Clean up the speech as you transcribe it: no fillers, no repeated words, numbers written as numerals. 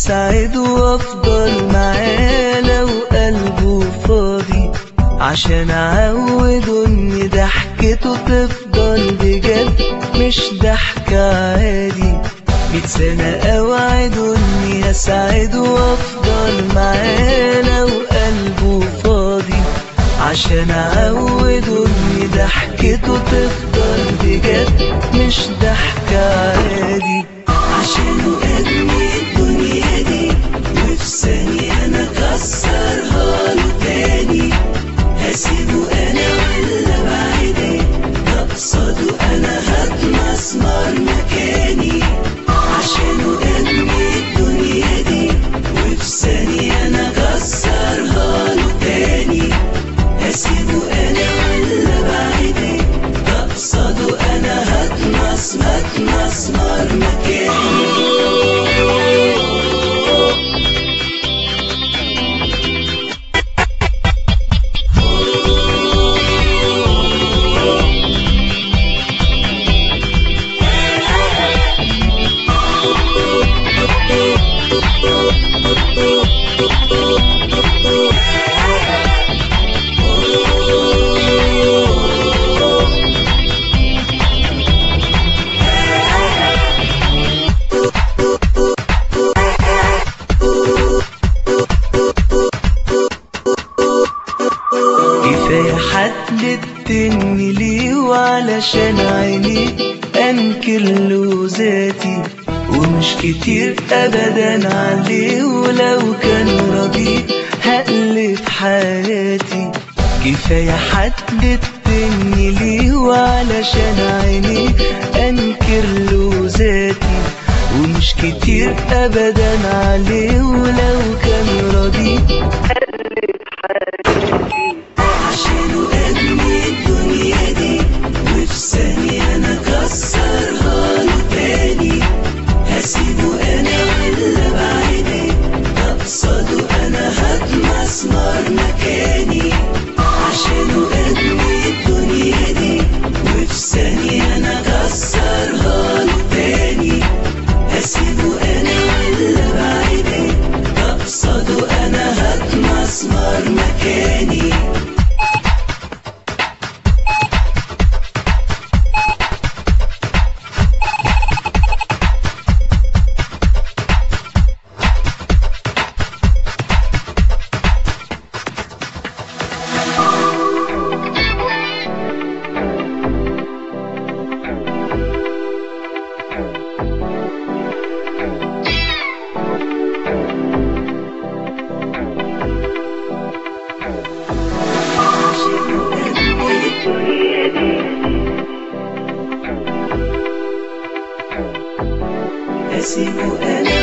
هساعده وافضل معاه لو قلبه فاضي، عشان اعوده ان ضحكته تفضل بجد مش ضحكة عادي. 100 سنة اوعده اني هساعده وافضل معاه لو قلبه فاضي، عشان اعوده ان ضحكته تفضل بجد مش ضحكة عادي. عشانه ابني الدنيا دي، وفي ثانية انا اكسرها له تاني. هسيبه انا ولا بعيدي، ده قصاده انا هتمسمر مكاني. عشانه ابني الدنيا دي، وفي ثانية انا اكسرها له تاني. هسيبه انا ولا بعيدي، ده قصاده انا هتمسمر مكاني. كفاية حددتني ليه، وعلشان عينيه انكر له ذاتي، ومش كتير ابدا عليه، ولو كان راضي هقلب حياتي. كفاية حددتني ليه، وعلشان عينيه انكر له ذاتي، ومش كتير ابدا عليه، ولو كان راضي هقلب حياتي. عشانه ابني الدنيا دي، وفي ثانية انا اكسرها له تاني. هسيبه انا ولا بعيدي، ده قصاده انا هتمسمر مكاني. عشانه ابني الدنيا دي، وفي ثانية انا اكسرها له تاني. هسيبه انا ولا بعيدي، ده قصاده انا هتمسمر مكاني. هسيبه انا